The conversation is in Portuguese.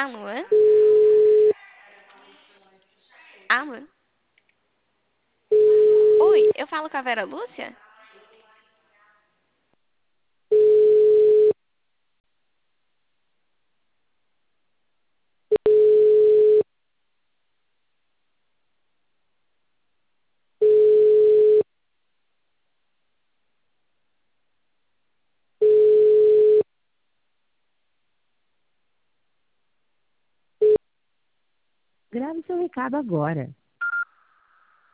Alô? Alô? Oi, eu falo com a Vera Lúcia? Grave seu recado agora.